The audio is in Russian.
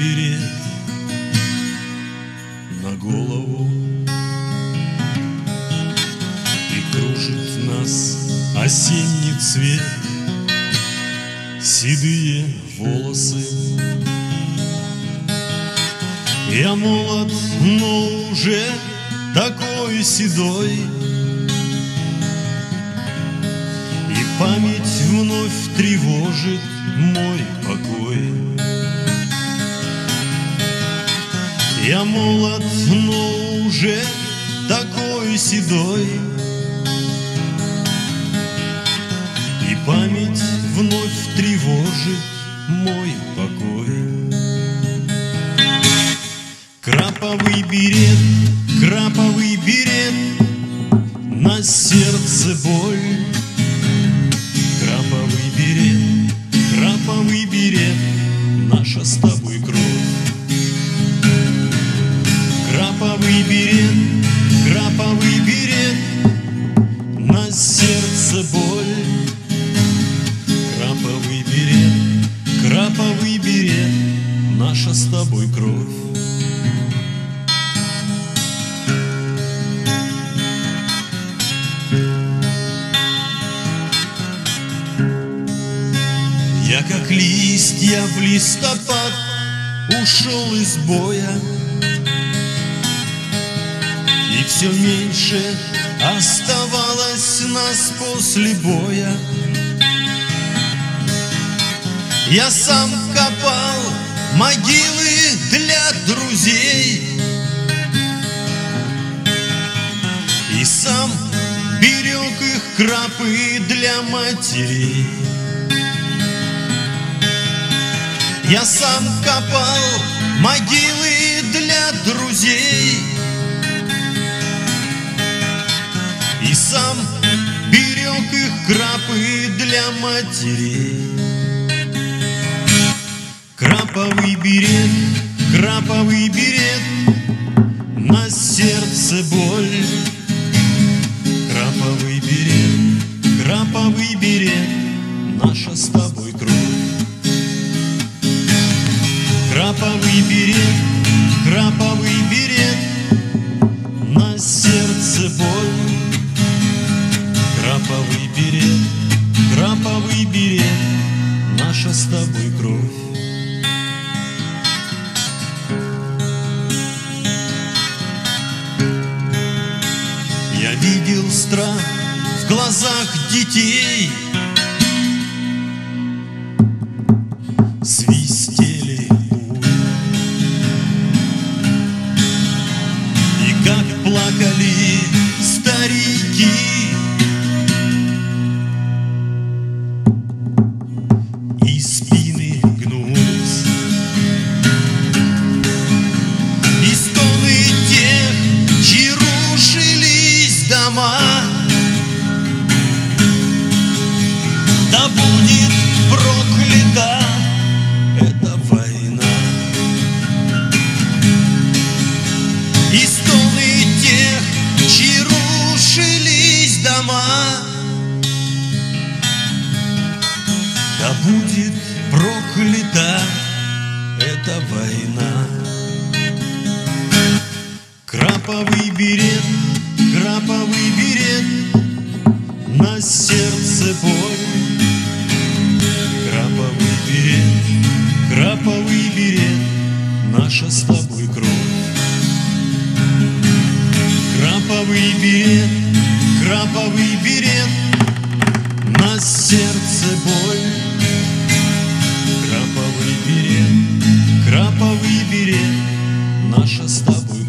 берет на голову, и кружит нас осенний цвет, седые волосы. Я молод, но уже такой седой, и память вновь тревожит мой покой. Я молод, но уже такой седой, и память вновь тревожит мой покой. Краповый берет, на сердце боль. Краповый берет, наша с тобой кровь. Краповый берет, на сердце боль. Краповый берет, наша с тобой кровь. Я, как листья в листопад, ушел из боя, и все меньше оставалось нас после боя. Я сам копал могилы для друзей, и сам берег их крапы для матерей. Я сам копал могилы для друзей, и сам берег их крапы для матерей. Краповый берет, на сердце боль. Краповый берет, наша с тобой кровь. Краповый берет, на сердце боль. Краповый берет, наша с тобой кровь. Я видел страх в глазах детей, свистели пули, и как плакали старики. И спины гнулись, и стоны тех, чьи рушились дома. Да будет проклята эта война. И стоны тех, чьи рушились дома. Да будет проклята эта война. Краповый берет, на сердце боль. Краповый берет, наша с тобой кровь. Краповый берет, на сердце боль. Краповый берет, наша с тобой